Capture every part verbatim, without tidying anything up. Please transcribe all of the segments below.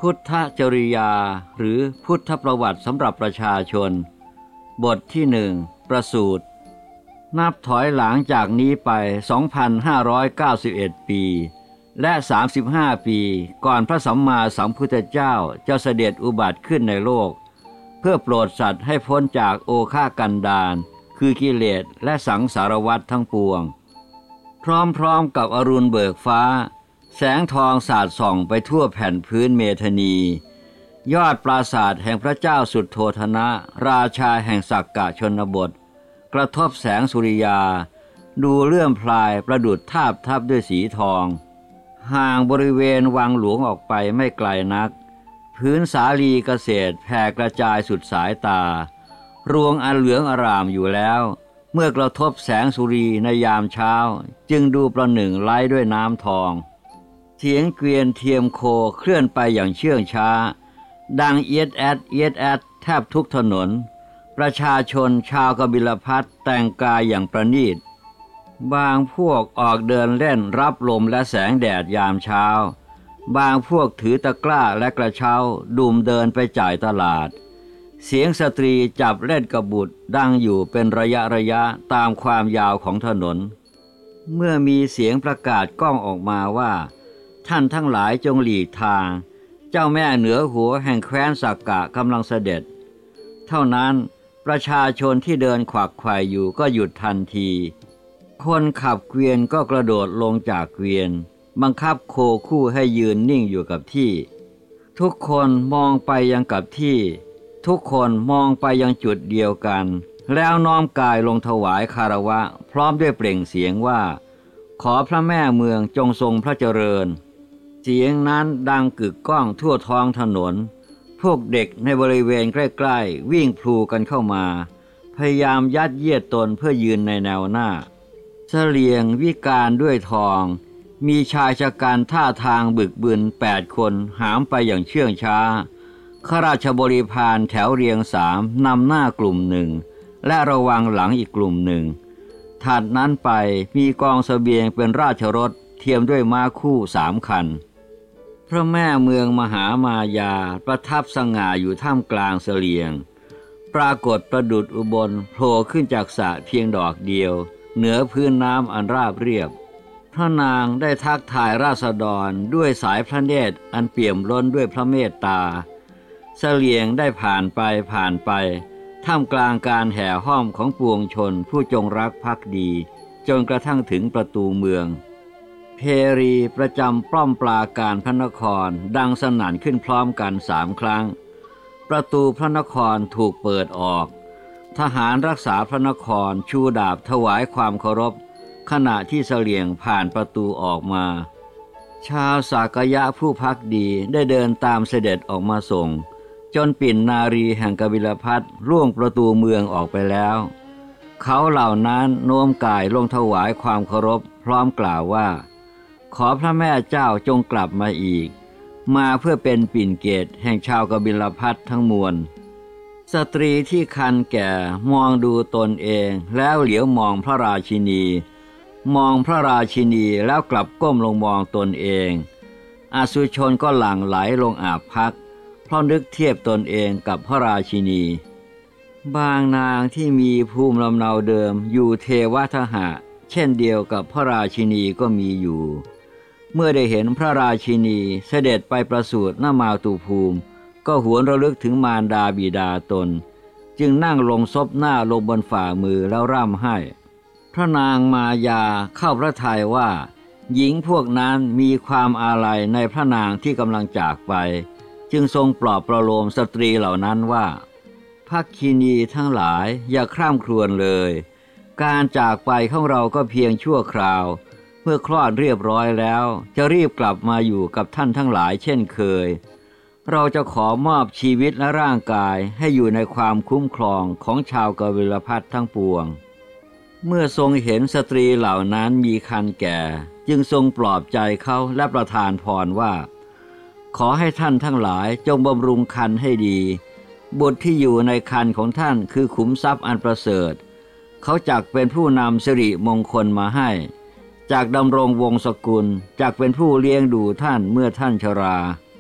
พุทธจริยาหรือพุทธประวัติสำหรับประชาชนบทที่หนึ่งประสูตินับถอยหลังจากนี้ไป สองพันห้าร้อยเก้าสิบเอ็ด ปีและสามสิบห้าปีก่อนพระสัมมาสัมพุทธเจ้าจะเสด็จอุบัติขึ้นในโลกเพื่อโปรดสัตว์ให้พ้นจากโอฆากันดารคือกิเลสและสังสารวัฏทั้งปวงพร้อมๆกับอรุณเบิกฟ้าแสงทองสาดส่องไปทั่วแผ่นพื้นเมธนียอดปราสาทแห่งพระเจ้าสุทโธทนะราชาแห่งสักกะชนบทกระทบแสงสุริยาดูเลื่อมพลายประดุจทาบทับด้วยสีทองห่างบริเวณวังหลวงออกไปไม่ไกลนักพื้นสาลีเกษตรแผ่กระจายสุดสายตารวงอันเหลืองอร่ามอยู่แล้วเมื่อกระทบแสงสุรีในยามเช้าจึงดูประหนึ่งไล้ด้วยน้ำทองเสียงเกวียนเทียมโคเคลื่อนไปอย่างเชื่องช้าดังเอียดแอดเอียดแอดแทบทุกถนนประชาชนชาวกบิลพัสแต่งกายอย่างประณีตบางพวกออกเดินเล่นรับลมและแสงแดดยามเช้าบางพวกถือตะกร้าและกระเช้าดุมเดินไปจ่ายตลาดเสียงสตรีจับเล่นกบุตรดังอยู่เป็นระยะระยะตามความยาวของถนนเมื่อมีเสียงประกาศก้องออกมาว่าท่านทั้งหลายจงหลีกทางเจ้าแม่เหนือหัวแห่งแคว้นสักกะกำลังเสด็จเท่านั้นประชาชนที่เดินขวักไขว่อยู่ก็หยุดทันทีคนขับเกวียนก็กระโดดลงจากเกวียนบังคับโคคู่ให้ยืนนิ่งอยู่กับที่ทุกคนมองไปยังกับที่ทุกคนมองไปยังจุดเดียวกันแล้วน้อมกายลงถวายคารวะพร้อมด้วยเปล่งเสียงว่าขอพระแม่เมืองจงทรงพระเจริญเสียงนั้นดังกึกก้องทั่วท้องถนนพวกเด็กในบริเวณใกล้ๆวิ่งพลูกันเข้ามาพยายามยัดเยียดตนเพื่อยืนในแนวหน้าเสลียงวิการด้วยทองมีชายชะกันท่าทางบึกบึนแปดคนหามไปอย่างเชื่องช้าข้าราชบริพารแถวเรียงสามนำหน้ากลุ่มหนึ่งและระวังหลังอีกกลุ่มหนึ่งถัดนั้นไปมีกองเสบียงเป็นราชรถเทียมด้วยม้าคู่สามคันพระแม่เมืองมหามายาประทับสง่าอยู่ท่ามกลางเสลียงปรากฏประดุจอุบลโผล่ขึ้นจากสระเพียงดอกเดียวเหนือพื้นน้ำอันราบเรียบพระนางได้ทักทายราษฎรด้วยสายพระเนตรอันเปี่ยมล้นด้วยพระเมตตาเสลียงได้ผ่านไปผ่านไปท่ามกลางการแห่ห้อมของปวงชนผู้จงรักภักดีจนกระทั่งถึงประตูเมืองเพรีประจำป้อมปราการพระนครดังสนั่นขึ้นพร้อมกันสามครั้งประตูพระนครถูกเปิดออกทหารรักษาพระนครชูดาบถวายความเคารพขณะที่เสลียงผ่านประตูออกมาชาวสากยะผู้ภักดีได้เดินตามเสด็จออกมาส่งจนปิ่นนารีแห่งกบิลพัสล่วงประตูเมืองออกไปแล้วเขาเหล่านั้นโน้มกายลงถวายความเคารพพร้อมกล่าวว่าขอพระแม่เจ้าจงกลับมาอีกมาเพื่อเป็นปิ่นเกตแห่งชาวกบิลพัสทั้งมวลสตรีที่คันแก่มองดูตนเองแล้วเหลียวมองพระราชินีมองพระราชินีแล้วกลับก้มลงมองตนเองอสุชนก็หลั่งไหลลงอาบพักเพราะนึกเทียบตนเองกับพระราชินีบางนางที่มีภูมิลำเนาเดิมอยู่เทวทหะเช่นเดียวกับพระราชินีก็มีอยู่เมื่อได้เห็นพระราชินีเสด็จไปประสูติณมาตุภูมิก็หวนระลึกถึงมารดาบิดาตนจึงนั่งลงซบหน้าลงบนฝ่ามือแล้วร่ำไห้พระนางมายาเข้าพระทัยว่าหญิงพวกนั้นมีความอาลัยในพระนางที่กำลังจากไปจึงทรงปลอบประโลมสตรีเหล่านั้นว่าภักคินีทั้งหลายอย่าคร่ำครวญเลยการจากไปของเราก็เพียงชั่วคราวเมื่อคลอดเรียบร้อยแล้วจะรีบกลับมาอยู่กับท่านทั้งหลายเช่นเคยเราจะขอมอบชีวิตและร่างกายให้อยู่ในความคุ้มครองของชาวกบิลพัสทั้งปวงเมื่อทรงเห็นสตรีเหล่านั้นมีคันแก่จึงทรงปลอบใจเขาและประทานพรว่าขอให้ท่านทั้งหลายจงบำรุงคันให้ดีบุตรที่อยู่ในคันของท่านคือขุมทรัพย์อันประเสริฐเขาจักเป็นผู้นำสิริมงคลมาให้จากดำรงวงศกุลจักเป็นผู้เลี้ยงดูท่านเมื่อท่านชรา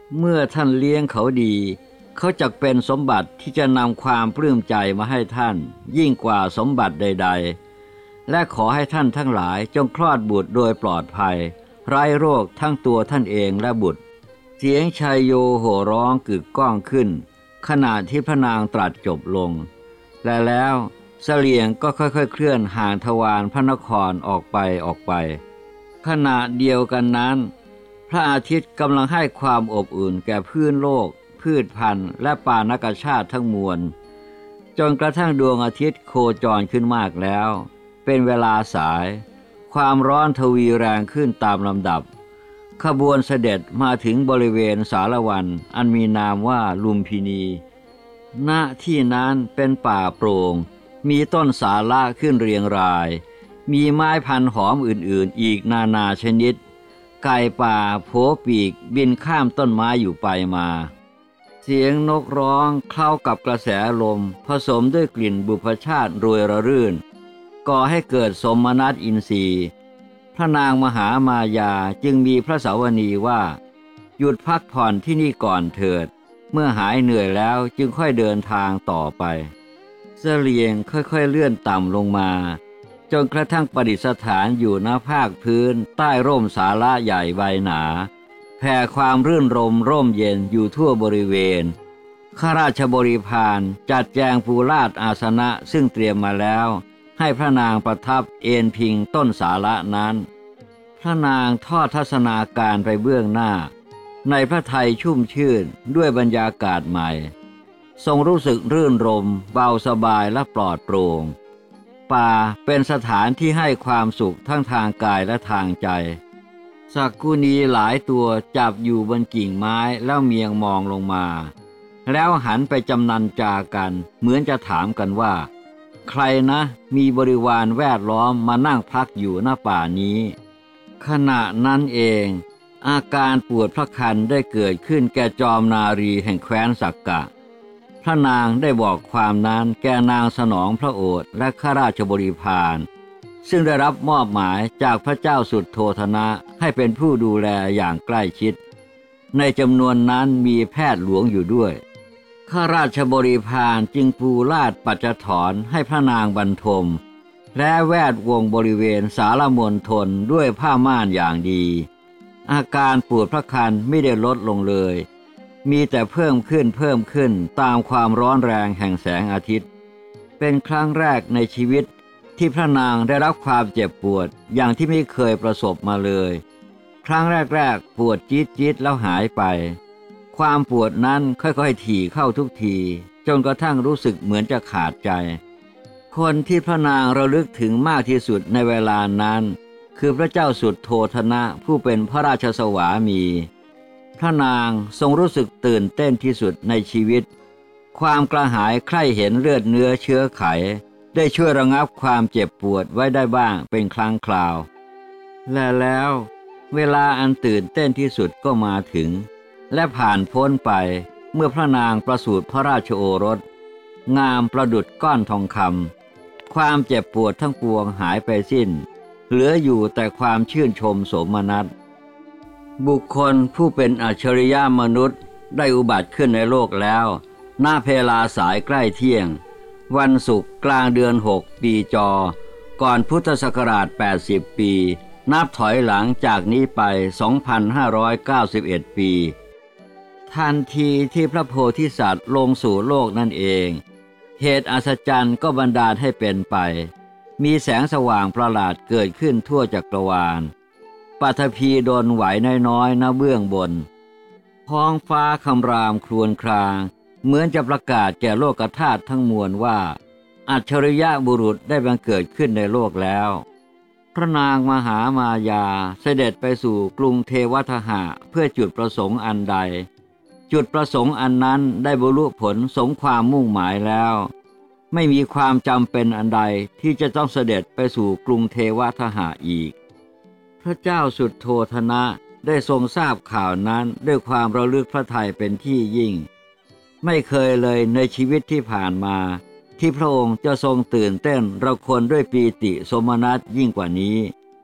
เมื่อท่านเลี้ยงเขาดีเขาจักเป็นสมบัติที่จะนำความปลื้มใจมาให้ท่านยิ่งกว่าสมบัติใดๆและขอให้ท่านทั้งหลายจงคลอดบุตรโดยปลอดภัยไร้โรคทั้งตัวท่านเองและบุตรเสียงชัยโยโห่ร้องกึกก้องขึ้นขณะที่พระนางตรัสจบลงและแล้วเสลียงก็ค่อยๆเคลื่อนห่างทวารพระนครออกไปออกไปขณะเดียวกันนั้นพระอาทิตย์กำลังให้ความอบอุ่นแก่พื้นโลกพืชพันธุ์และปานกชาติทั้งมวลจนกระทั่งดวงอาทิตย์โคจรขึ้นมากแล้วเป็นเวลาสายความร้อนทวีแรงขึ้นตามลำดับขบวนเสด็จมาถึงบริเวณสารวันอันมีนามว่าลุมพินีณที่นั้นเป็นป่าโปร่งมีต้นสาละขึ้นเรียงรายมีไม้พันหอมอื่นๆอีกนานาชนิดไก่ป่าโผปีกบินข้ามต้นไม้อยู่ไปมาเสียงนกร้องเข้ากับกระแสลมผสมด้วยกลิ่นบุพชาติโรยระรื่นก่อให้เกิดสมนัสอินทรีย์พระนางมหามายาจึงมีพระสาวนีว่าหยุดพักผ่อนที่นี่ก่อนเถิดเมื่อหายเหนื่อยแล้วจึงค่อยเดินทางต่อไปเสลียงค่อยๆเลื่อนต่ำลงมาจนกระทั่งประดิษฐานอยู่ณภาคพื้นใต้ร่มสาระใหญ่ใบหนาแผ่ความรื่นรมร่มเย็นอยู่ทั่วบริเวณข้าราชบริพารจัดแจงปูลาดอาสนะซึ่งเตรียมมาแล้วให้พระนางประทับเอนพิงต้นสาระนั้นพระนางทอดทัศนาการไปเบื้องหน้าในพระทัยชุ่มชื่นด้วยบรรยากาศใหม่ทรงรู้สึกรื่นรมเบาสบายและปลอดโปร่งป่าเป็นสถานที่ให้ความสุขทั้งทางกายและทางใจสักกุณีหลายตัวจับอยู่บนกิ่งไม้แล้วเมียงมองลงมาแล้วหันไปจำนันจากันเหมือนจะถามกันว่าใครนะมีบริวารแวดล้อมมานั่งพักอยู่หน้าป่านี้ขณะนั้นเองอาการปวดพระครรภ์ได้เกิดขึ้นแก่จอมนารีแห่งแคว้นสักกะพระนางได้บอกความนั้นแก่นางสนองพระโอษฐ์และข้าราชบริพารซึ่งได้รับมอบหมายจากพระเจ้าสุดโทธนะให้เป็นผู้ดูแลอย่างใกล้ชิดในจำนวนนั้นมีแพทย์หลวงอยู่ด้วยข้าราชบริพารจึงปูลาดปัจจถรให้พระนางบรรทมและแวดวงบริเวณสารมณฑลด้วยผ้าม่านอย่างดีอาการปวดพระครรภ์ไม่ได้ลดลงเลยมีแต่เพิ่มขึ้นเพิ่มขึ้นตามความร้อนแรงแห่งแสงอาทิตย์เป็นครั้งแรกในชีวิตที่พระนางได้รับความเจ็บปวดอย่างที่ไม่เคยประสบมาเลยครั้งแรกๆปวดจี๊ดจี๊ดแล้วหายไปความปวดนั้นค่อยๆถี่เข้าทุกทีจนกระทั่งรู้สึกเหมือนจะขาดใจคนที่พระนางระลึกถึงมากที่สุดในเวลานั้นคือพระเจ้าสุดโทธนะผู้เป็นพระราชสวามีพระนางทรงรู้สึกตื่นเต้นที่สุดในชีวิตความกระหายใคร่เห็นเลือดเนื้อเชื้อไขได้ช่วยระงับความเจ็บปวดไว้ได้บ้างเป็นครั้งคราวและแล้วเวลาอันตื่นเต้นที่สุดก็มาถึงและผ่านพ้นไปเมื่อพระนางประสูติพระราชโอรสงามประดุจก้อนทองคำความเจ็บปวดทั้งปวงหายไปสิ้นเหลืออยู่แต่ความชื่นชมโสมนัสบุคคลผู้เป็นอัจฉริยะมนุษย์ได้อุบัติขึ้นในโลกแล้วหน้าเพลาสายใกล้เที่ยงวันศุกร์กลางเดือนหกปีจอก่อนพุทธศักราชแปดสิบปีนับถอยหลังจากนี้ไป สองพันห้าร้อยเก้าสิบเอ็ด ปีทันทีที่พระโพธิสัตว์ลงสู่โลกนั่นเองเหตุอัศจรรย์ก็บันดาลให้เป็นไปมีแสงสว่างประหลาดเกิดขึ้นทั่วจักรวาลปฐพีดลไหวน้อยๆณเบื้องบนท้องฟ้าคำรามครวญครางเหมือนจะประกาศแก่โลกธาตุทั้งมวลว่าอัจฉริยะบุรุษได้บังเกิดขึ้นในโลกแล้วพระนางมหามายาเสด็จไปสู่กรุงเทวทหะเพื่อจุดประสงค์อันใดจุดประสงค์อันนั้นได้บรรลุผลสมความมุ่งหมายแล้วไม่มีความจำเป็นอันใดที่จะต้องเสด็จไปสู่กรุงเทวทหะอีกพระเจ้าสุดโทธนะได้ทรงทราบข่าวนั้นด้วยความระลึกพระทัยเป็นที่ยิ่งไม่เคยเลยในชีวิตที่ผ่านมาที่พระองค์จะทรงตื่นเต้นระคนด้วยปีติโสมนัสยิ่งกว่านี้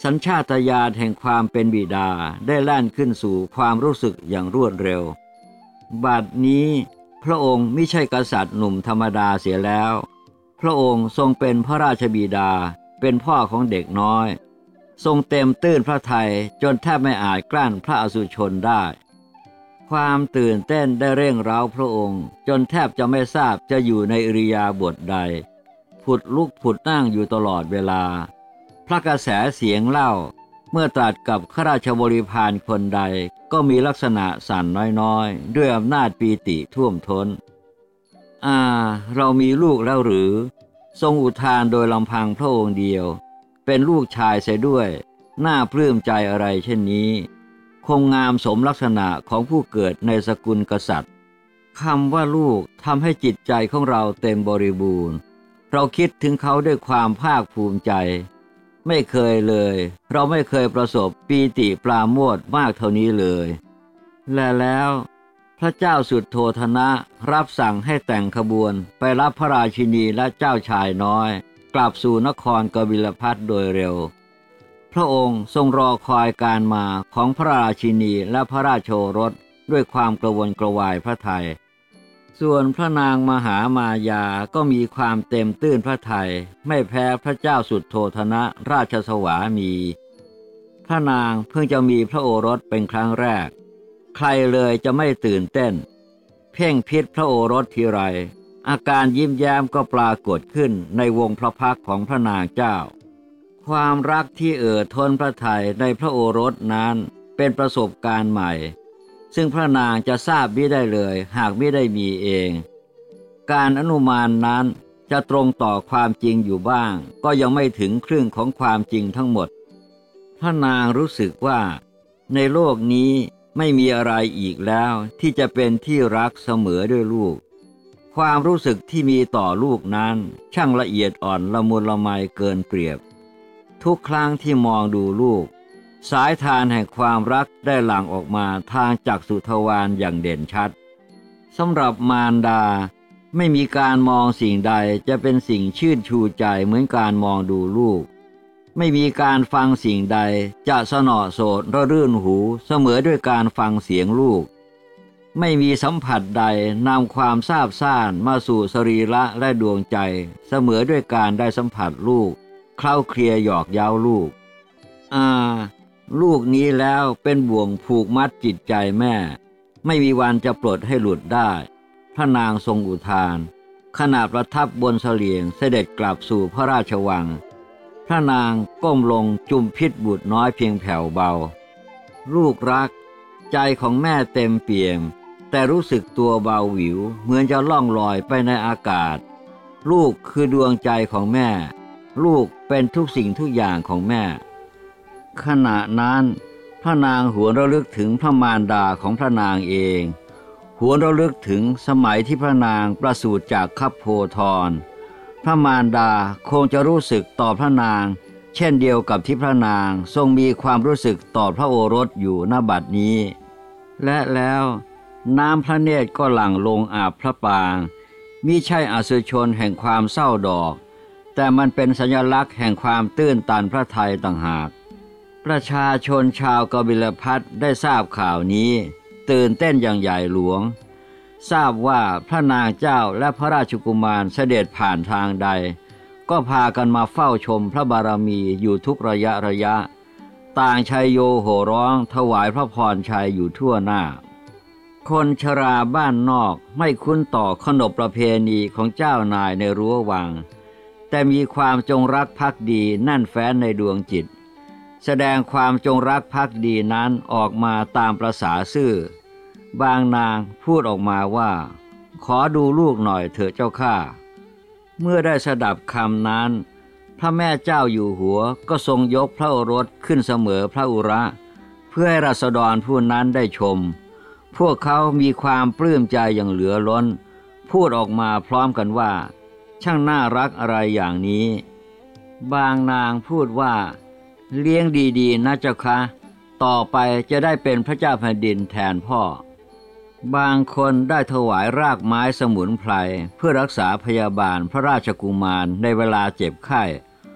สัญชาตญาณแห่งความเป็นบิดาได้แล่นขึ้นสู่ความรู้สึกอย่างรวดเร็วบัดนี้พระองค์ไม่ใช่กษัตริย์หนุ่มธรรมดาเสียแล้วพระองค์ทรงเป็นพระราชบิดาเป็นพ่อของเด็กน้อยทรงเต็มตื้นพระทัยจนแทบไม่อาจกลั้นพระอสุชนได้ความตื่นเต้นได้เร่งเร้าพระองค์จนแทบจะไม่ทราบจะอยู่ในอิริยาบถใดผุดลุกผุดนั่งอยู่ตลอดเวลาพระกระแสเสียงเล่าเมื่อตรัสกับข้าราชบริพารคนใดก็มีลักษณะสั่นน้อยๆด้วยอำนาจปีติท่วมท้นอ่าเรามีลูกแล้วหรือทรงอุทานโดยลำพังพระองค์เดียวเป็นลูกชายเสียด้วยน่าปลื้มใจอะไรเช่นนี้คงงามสมลักษณะของผู้เกิดในสกุลกษัตริย์คำว่าลูกทำให้จิตใจของเราเต็มบริบูรณ์เราคิดถึงเขาด้วยความภาคภูมิใจไม่เคยเลยเราไม่เคยประสบปีติปราโมทย์มากเท่านี้เลยและแล้วพระเจ้าสุดโททนะรับสั่งให้แต่งขบวนไปรับพระราชินีและเจ้าชายน้อยกลับสู่นครกบิลพัสโดยเร็วพระองค์ทรงรอคอยการมาของพระราชินีและพระราชโอรสด้วยความกระวนกระวายพระทัยส่วนพระนางมหามายาก็มีความเต็มตื้นพระทัยไม่แพ้พระเจ้าสุดโททนะราชสวามีพระนางเพิ่งจะมีพระโอรสเป็นครั้งแรกใครเลยจะไม่ตื่นเต้นเพ่งพิษพระโอรสทีไรอาการยิ้มแย้มก็ปรากฏขึ้นในวงพระพักตร์ของพระนางเจ้าความรักที่เอ่อท้นพระทัยในพระโอรสนั้นเป็นประสบการณ์ใหม่ซึ่งพระนางจะทราบมิได้เลยหากมิได้มีเองการอนุมานนั้นจะตรงต่อความจริงอยู่บ้างก็ยังไม่ถึงครึ่งของความจริงทั้งหมดพระนางรู้สึกว่าในโลกนี้ไม่มีอะไรอีกแล้วที่จะเป็นที่รักเสมอด้วยลูกความรู้สึกที่มีต่อลูกนั้นช่างละเอียดอ่อนละมุนละไมเกินเปรียบทุกครั้งที่มองดูลูกสายทานแห่งความรักได้หลั่งออกมาทางจักษุทวารอย่างเด่นชัดสำหรับมารดาไม่มีการมองสิ่งใดจะเป็นสิ่งชื่นชูใจเหมือนการมองดูลูกไม่มีการฟังสิ่งใดจะสนอโสดระรื่นหูเสมอด้วยการฟังเสียงลูกไม่มีสัมผัสใดนำความซาบซ่านมาสู่สรีระและดวงใจเสมอด้วยการได้สัมผัสลูกเคล้าเคลียหยอกเย้าลูกอ่าลูกนี้แล้วเป็นบ่วงผูกมัดจิตใจแม่ไม่มีวันจะปลดให้หลุดได้พระนางทรงอุทานขณะประทับบนเสลียงเสด็จกลับสู่พระราชวังพระนางก้มลงจุมพิษบุตรน้อยเพียงแผ่วเบาลูกรักใจของแม่เต็มเปี่ยมแต่รู้สึกตัวเบาหวิวเหมือนจะล่องลอยไปในอากาศลูกคือดวงใจของแม่ลูกเป็นทุกสิ่งทุกอย่างของแม่ขณะนั้นพระนางหวนระลึกถึงพระมารดาของพระนางเองหวนระลึกถึงสมัยที่พระนางประสูติจากคัพโพธรพระมารดาคงจะรู้สึกต่อพระนางเช่นเดียวกับที่พระนางทรงมีความรู้สึกต่อพระโอรสอยู่ณบัดนี้และแล้วน้ำพระเนตรก็หลั่งลงอาบพระปางมิใช่อสุชนแห่งความเศร้าดอกแต่มันเป็นสัญลักษณ์แห่งความตื้นตันพระทัยต่างหากประชาชนชาวกบิลพัสได้ทราบข่าวนี้ตื่นเต้นอย่างใหญ่หลวงทราบว่าพระนางเจ้าและพระราชกุมารเสด็จผ่านทางใดก็พากันมาเฝ้าชมพระบารมีอยู่ทุกระยะระยะต่างชัยโยโห่ร้องถวายพระพรชัยอยู่ทั่วหน้าคนชราบ้านนอกไม่คุ้นต่อขนบประเพณีของเจ้านายในรั้ววังแต่มีความจงรักภักดีแน่นแฟ้นในดวงจิตแสดงความจงรักภักดีนั้นออกมาตามประสาซื่อบางนางพูดออกมาว่าขอดูลูกหน่อยเถอะเจ้าข้าเมื่อได้สดับคำนั้นพระแม่เจ้าอยู่หัวก็ทรงยกพระโอรสขึ้นเสมอพระอุระเพื่อให้ราษฎรผู้นั้นได้ชมพวกเขามีความปลื้มใจอย่างเหลือล้นพูดออกมาพร้อมกันว่าช่างน่ารักอะไรอย่างนี้บางนางพูดว่าเลี้ยงดีๆนะเจ้าคะต่อไปจะได้เป็นพระเจ้าแผ่นดินแทนพ่อบางคนได้ถวายรากไม้สมุนไพรเพื่อรักษาพยาบาลพระราชกุมารในเวลาเจ็บไข้พ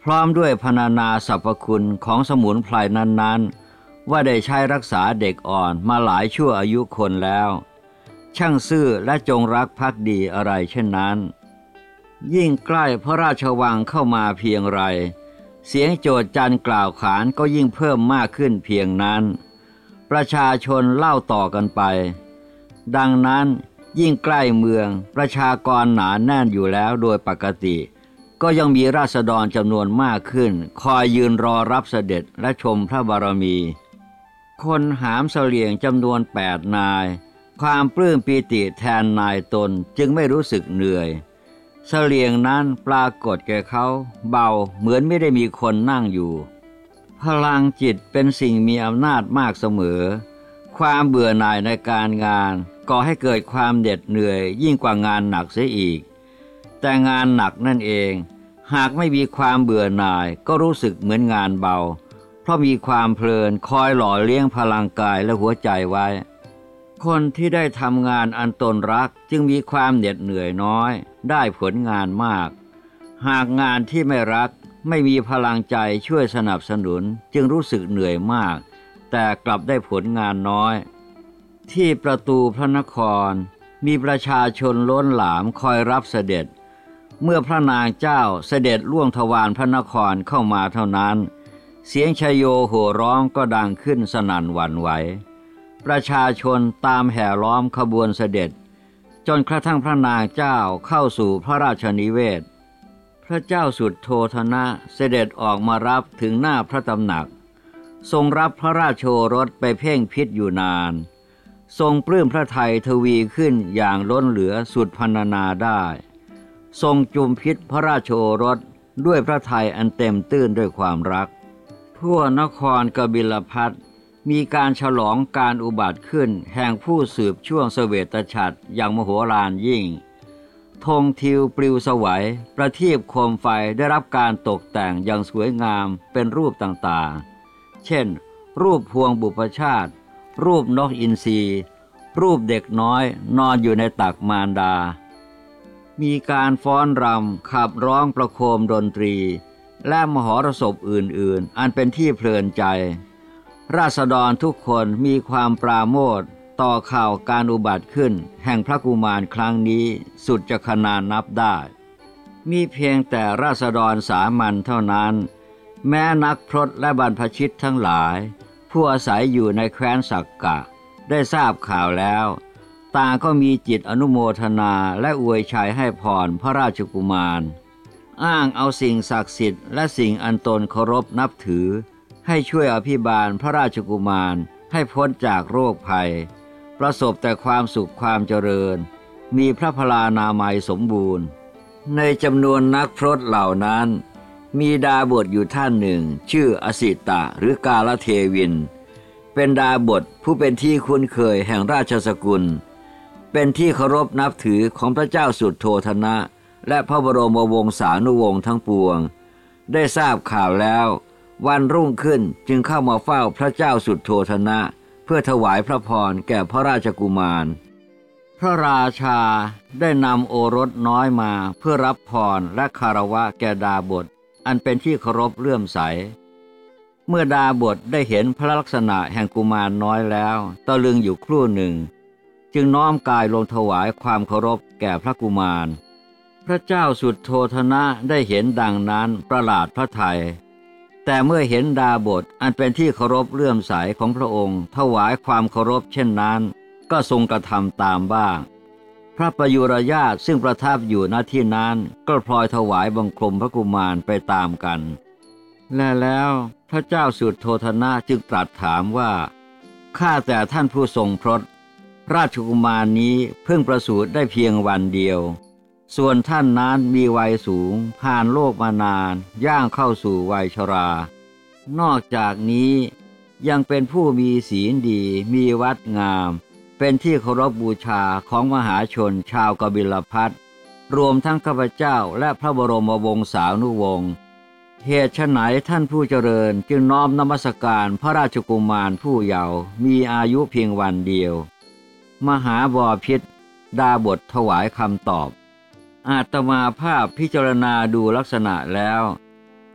ร้อมด้วยพรรณนาสรรพคุณของสมุนไพรนั้นๆว่าได้ใช้รักษาเด็กอ่อนมาหลายชั่วอายุคนแล้วช่างซื่อและจงรักภักดีอะไรเช่นนั้นยิ่งใกล้พระราชวังเข้ามาเพียงไรเสียงโจษจันกล่าวขานก็ยิ่งเพิ่มมากขึ้นเพียงนั้นประชาชนเล่าต่อกันไปดังนั้นยิ่งใกล้เมืองประชากรหนาแน่นอยู่แล้วโดยปกติก็ยังมีราษฎรจำนวนมากขึ้นคอยยืนรอรับเสด็จและชมพระบารมีคนหามเสลี่ยงจำนวนแปดนายความปลื้มปีติแทนนายตนจึงไม่รู้สึกเหนื่อยเสลี่ยงนั้นปรากฏแก่เขาเบาเหมือนไม่ได้มีคนนั่งอยู่พลังจิตเป็นสิ่งมีอำนาจมากเสมอความเบื่อหน่ายในการงานก่อให้เกิดความเหน็ดเหนื่อยยิ่งกว่างานหนักเสียอีกแต่งานหนักนั่นเองหากไม่มีความเบื่อหน่ายก็รู้สึกเหมือนงานเบาเพราะมีความเพลินคอยหล่อเลี้ยงพลังกายและหัวใจไว้คนที่ได้ทำงานอันตนรักจึงมีความเหน็ดเหนื่อยน้อยได้ผลงานมากหากงานที่ไม่รักไม่มีพลังใจช่วยสนับสนุนจึงรู้สึกเหนื่อยมากแต่กลับได้ผลงานน้อยที่ประตูพระนครมีประชาชนล้นหลามคอยรับเสด็จเมื่อพระนางเจ้าเสด็จล่วงทวารพระนครเข้ามาเท่านั้นเสียงชโยโห่ร้องก็ดังขึ้นสนั่นหวั่นไหวประชาชนตามแห่ล้อมขบวนเสด็จจนกระทั่งพระนางเจ้าเข้าสู่พระราชนิเวศพระเจ้าสุดโททนะเสด็จออกมารับถึงหน้าพระตำหนักทรงรับพระราชโอรสไปเพ่งพิษอยู่นานทรงปลื้มพระทัยทวีขึ้นอย่างล้นเหลือสุดพรรณนาได้ทรงจุมพิษพระราชโอรสด้วยพระทัยอันเต็มตื้นด้วยความรักทั่วนครกบิลพัสต์มีการฉลองการอุบัติขึ้นแห่งผู้สืบช่วงเสวตฉัตรอย่างมโหฬารยิ่งธงทิวปลิวสวัยประทีปโคมไฟได้รับการตกแต่งอย่างสวยงามเป็นรูปต่างๆเช่นรูปพวงบุพชาติรูปนกอินทรีรูปเด็กน้อยนอนอยู่ในตักมารดามีการฟ้อนรำขับร้องประโคมดนตรีและมหรสพอื่นๆอันเป็นที่เพลินใจราษฎรทุกคนมีความปราโมทย์ต่อข่าวการอุบัติขึ้นแห่งพระกุมารครั้งนี้สุดจะขนานนับได้มีเพียงแต่ราษฎรสามัญเท่านั้นแม้นักพรตและบรรพชิตทั้งหลายผู้อาศัยอยู่ในแคว้นสักกะได้ทราบข่าวแล้วต่างก็มีจิตอนุโมทนาและอวยชัยให้พรพระราชกุมารอ้างเอาสิ่งศักดิ์สิทธิ์และสิ่งอันตนเคารพนับถือให้ช่วยอภิบาลพระราชกุมารให้พ้นจากโรคภัยประสบแต่ความสุขความเจริญมีพระพลานามัยสมบูรณ์ในจำนวนนักพรตเหล่านั้นมีดาบทอยู่ท่านหนึ่งชื่ออสิตะหรือกาลเทวินเป็นดาบทผู้เป็นที่คุ้นเคยแห่งราชสกุลเป็นที่เคารพนับถือของพระเจ้าสุดโททนะและพระบรมวงศานุวงศ์ทั้งปวงได้ทราบข่าวแล้ววันรุ่งขึ้นจึงเข้ามาเฝ้าพระเจ้าสุดโททนะเพื่อถวายพระพรแก่พระราชกุมารพระราชาได้นำโอรสน้อยมาเพื่อรับพรและคารวะแก่ดาบทอันเป็นที่เคารพเลื่อมใสเมื่อดาบทได้เห็นพระลักษณะแห่งกุมารน้อยแล้วตะลึงอยู่ครู่หนึ่งจึงน้อมกายลงถวายความเคารพแก่พระกุมารพระเจ้าสุดโททนะได้เห็นดังนั้นประหลาดพระทัยแต่เมื่อเห็นดาบทอันเป็นที่เคารพเลื่อมใสของพระองค์ถวายความเคารพเช่นนั้นก็ทรงกระทำตามบ้างพระประยุรญาติซึ่งประทับอยู่ณที่นั้นก็พลอยถวายบังคมพระกุมารไปตามกันและแล้วพระเจ้าสุดโททนะจึงตรัสถามว่าข้าแต่ท่านผู้ทรงพรตราชกุมารนี้เพิ่งประสูติได้เพียงวันเดียวส่วนท่านนั้นมีวัยสูงผ่านโลกมานานย่างเข้าสู่วัยชรานอกจากนี้ยังเป็นผู้มีศีลดีมีวัดงามเป็นที่เคารพบูชาของมหาชนชาวกบิลพัสต์รวมทั้งข้าพเจ้าและพระบรมวงศานุวงศ์เหตุไฉนท่านผู้เจริญจึงน้อมนมัสการพระราชกุมารผู้เยาว์มีอายุเพียงวันเดียวมหาบพิตรดาบทถวายคำตอบอาตมาภาพพิจารณาดูลักษณะแล้ว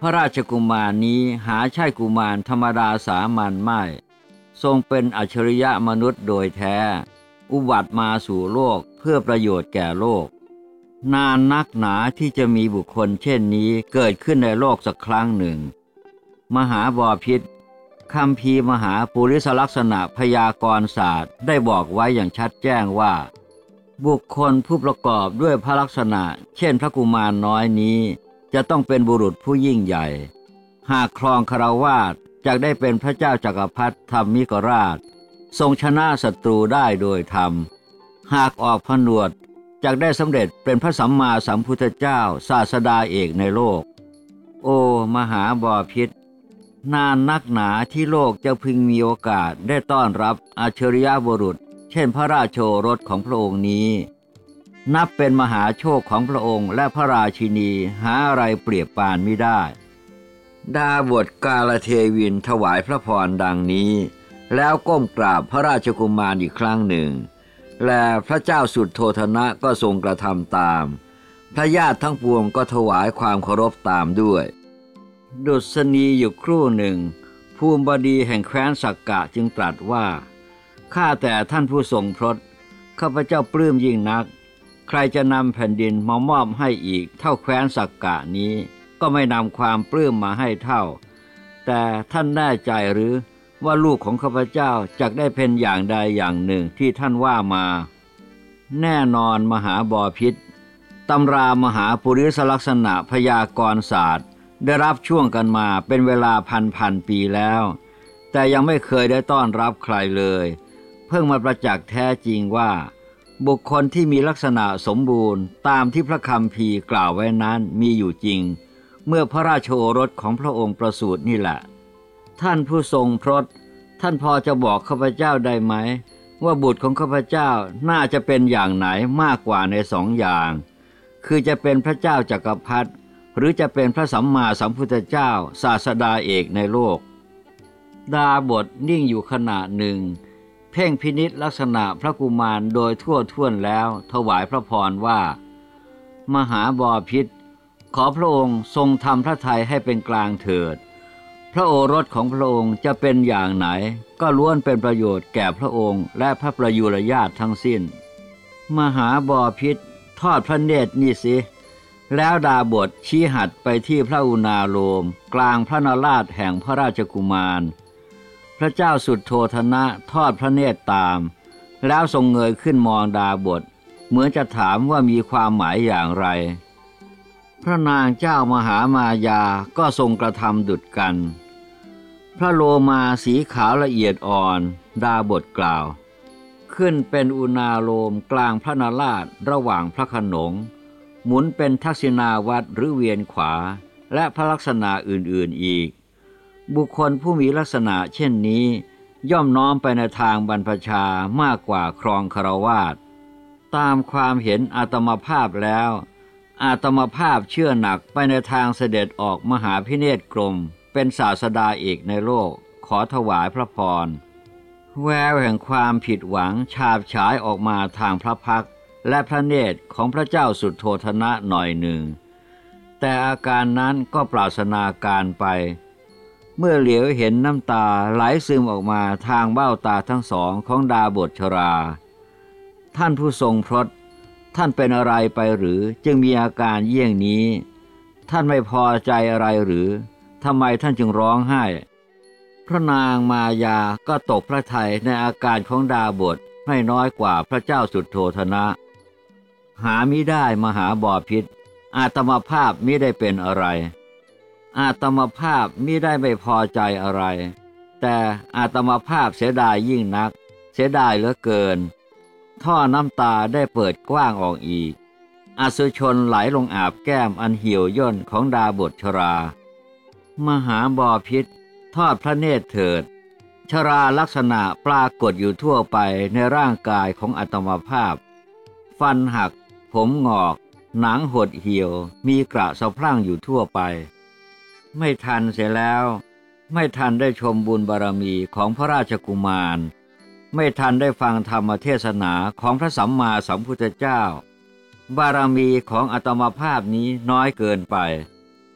พระราชกุมารนี้หาใช่กุมารธรรมดาสามัญไม่ทรงเป็นอัจฉริยะมนุษย์โดยแท้อุบัติมาสู่โลกเพื่อประโยชน์แก่โลกนานนักหนาที่จะมีบุคคลเช่นนี้เกิดขึ้นในโลกสักครั้งหนึ่งมหาบพิตรคัมภีร์มหาปุริสลักษณะพยากรณ์ศาสตร์ได้บอกไว้อย่างชัดแจ้งว่าบุคคลผู้ประกอบด้วยพระลักษณะเช่นพระกุมารน้อยนี้จะต้องเป็นบุรุษผู้ยิ่งใหญ่หากครองคฤหัสถ์จะได้เป็นพระเจ้าจักรพรรดิธรรมิกราชทรงชนะศัตรูได้โดยธรรมหากออกผนวดจะได้สำเร็จเป็นพระสัมมาสัมพุทธเจ้าศาสดาเอกในโลกโอ้มหาบพิตรนานนักหนาที่โลกจะพึงมีโอกาสได้ต้อนรับอัจฉริยะบุรุษเช่นพระราชโอรสของพระองค์นี้นับเป็นมหาโชคของพระองค์และพระราชินีหาอะไรเปรียบปานมิได้ดาบทกาลเทวินถวายพระพรดังนี้แล้วก้มกราบพระราชกุมารอีกครั้งหนึ่งและพระเจ้าสุดโทธนะก็ทรงกระทำตามพระญาติทั้งปวงก็ถวายความเคารพตามด้วยดุษณีอยู่ครู่หนึ่งภูมิบดีแห่งแคว้นสักกะจึงตรัสว่าข้าแต่ท่านผู้ทรงพรตข้าพเจ้าปลื้มยิ่งนักใครจะนำแผ่นดินมามอบให้อีกเท่าแคว้นสักกะนี้ก็ไม่นำความปลื้มมาให้เท่าแต่ท่านแน่ใจหรือว่าลูกของข้าพเจ้าจักได้เป็นอย่างใดอย่างหนึ่งที่ท่านว่ามาแน่นอนมหาบพิตรตำรามหาปุริสลักษณะพยากรณ์ศาสตร์ได้รับช่วงกันมาเป็นเวลาพันพันปีแล้วแต่ยังไม่เคยได้ต้อนรับใครเลยเพิ่งมาประจักษ์แท้จริงว่าบุคคลที่มีลักษณะสมบูรณ์ตามที่พระคัมภีร์กล่าวไว้นั้นมีอยู่จริงเมื่อพระราชโอรสของพระองค์ประสูตินี่แหละท่านผู้ทรงพรตท่านพอจะบอกข้าพเจ้าได้ไหมว่าบุตรของข้าพเจ้าน่าจะเป็นอย่างไหนมากกว่าในสองอย่างคือจะเป็นพระเจ้าจักรพรรดิหรือจะเป็นพระสัมมาสัมพุทธเจ้าศาสดาเอกในโลกดาบทนิ่งอยู่ขณะหนึ่งเพ่งพินิจลักษณะพระกุมารโดยทั่วท่วนแล้วถวายพระพรว่ามหาบพิตรขอพระองค์ทรงทำพระทัยให้เป็นกลางเถิดพระโอรสของพระองค์จะเป็นอย่างไหนก็ล้วนเป็นประโยชน์แก่พระองค์และพระประยุรญาติทั้งสิ้นมหาบพิตรทอดพระเนตรนี่สิแล้วดาบทชี้หัดไปที่พระอุณาโลมกลางพระนราชแห่งพระราชกุมารพระเจ้าสุดโทธนะทอดพระเนตรตามแล้วทรงเงยขึ้นมองดาบทเหมือนจะถามว่ามีความหมายอย่างไรพระนางเจ้ามหามายาก็ทรงกระทำดุจกันพระโลมาสีขาวละเอียดอ่อนดาบทกล่าวขึ้นเป็นอุณาโลมกลางพระนราชระหว่างพระโขนงหมุนเป็นทักษิณาวัตรหรือเวียนขวาและพระลักษณะอื่นๆอีกบุคคลผู้มีลักษณะเช่นนี้ย่อมน้อมไปในทางบรรพชามากกว่าครองคฤหัสถ์ตามความเห็นอาตมภาพแล้วอาตมภาพเชื่อหนักไปในทางเสด็จออกมหาพิเนศกรมเป็นศาสดาเอกในโลกขอถวายพระพรแววแห่งความผิดหวังฉาบฉายออกมาทางพระพักตร์และพระเนตรของพระเจ้าสุดโทธนะหน่อยหนึ่งแต่อาการนั้นก็ปราศนาการไปเมื่อเหลียวเห็นน้ำตาไหลซึมออกมาทางเบ้าตาทั้งสองของดาบทชราท่านผู้ทรงพรตท่านเป็นอะไรไปหรือจึงมีอาการเยี่ยงนี้ท่านไม่พอใจอะไรหรือทำไมท่านจึงร้องไห้พระนางมายาก็ตกพระทัยในอาการของดาบทไม่น้อยกว่าพระเจ้าสุดโทธนะหามิได้มหาบพิตรอาตมภาพมิได้เป็นอะไรอาตมภาพมิได้ไม่พอใจอะไรแต่อาตมภาพเสียดายยิ่งนักเสียดายเหลือเกินท่อน้ำตาได้เปิดกว้างออกอีกอสุชนไหลลงอาบแก้มอันเหี่ยวย่นของดาบทชรามหาบพิตรทอดพระเนตรเถิดชราลักษณะปรากฏอยู่ทั่วไปในร่างกายของอาตมภาพฟันหักผมงอกหนังหดเหี่ยวมีกระสะพรั่งอยู่ทั่วไปไม่ทันเสียแล้วไม่ทันได้ชมบุญบารมีของพระราชกุมารไม่ทันได้ฟังธรรมเทศนาของพระสัมมาสัมพุทธเจ้าบารมีของอาตมภาพนี้น้อยเกินไป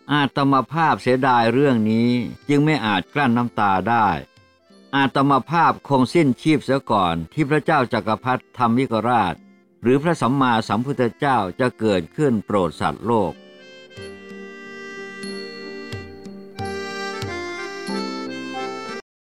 อาตมาภาพเสียดายเรื่องนี้จึงไม่อาจกลั้นน้ำตาได้อาตมาภาพคงสิ้นชีพเสียก่อนที่พระเจ้าจักรพรรดิธรรมิกราชหรือพระสัมมาสัมพุทธเจ้าจะเกิดขึ้นโปรดสัตว์โลก